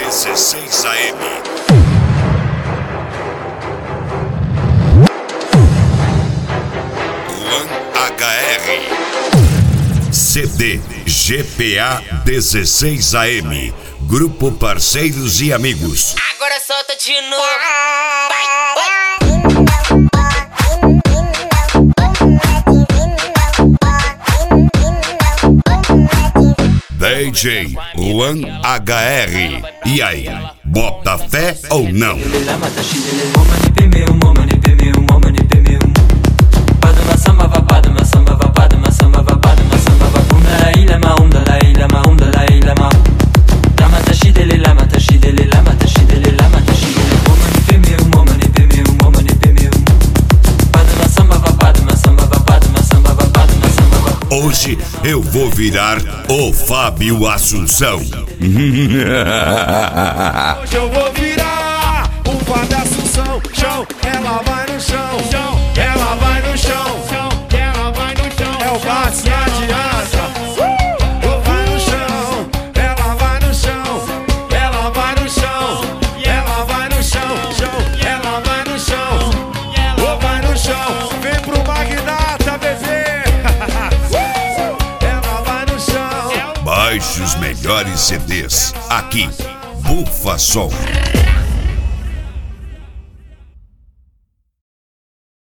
16 AM. One HR. CD GPA 16 AM. Grupo Parceiros e Amigos. Agora solta de novo. DJ One HR. E aí, bota fé ou não? Hoje eu vou virar o Fábio Assunção. Hoje eu vou virar o Fábio Assunção. Chão, ela vai no chão. Chão, ela vai no chão. Chão, ela vai no chão. É o bate, não adianta. Vai no chão, ela vai no chão. Ela vai no chão. Ela vai no chão. Chão, ela vai no chão. Ela vai no chão. Vem pro Magnata, bebê. Baixe os melhores CDs aqui, Bufa Som.